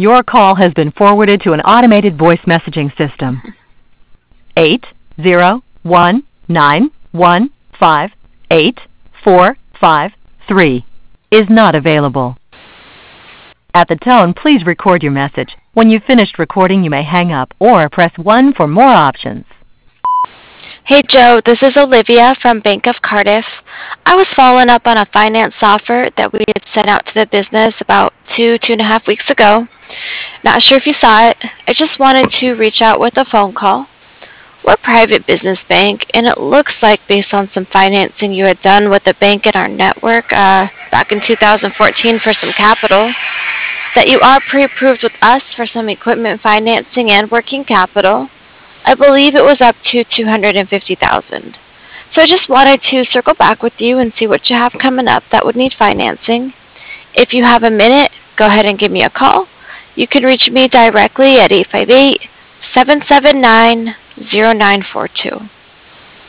Your call has been forwarded to an automated voice messaging system. 801915845 is not available. At the tone, please record your message. When you've finished recording, you may hang up or press 1 for more options. Hey Joe, this is Olivia from Bank of Cardiff. I was following up on a finance offer that we had sent out to the business about 2.5 weeks ago. Not sure if you saw it. I just wanted to reach out with a phone call. We're a private business bank, and it looks like based on some financing you had done with a bank in our network back in 2014 for some capital, that you are pre-approved with us for some equipment financing and working capital. I believe it was up to $250,000. So I just wanted to circle back with you and see what you have coming up that would need financing. If you have a minute, go ahead and give me a call. You can reach me directly at 858-779-0942.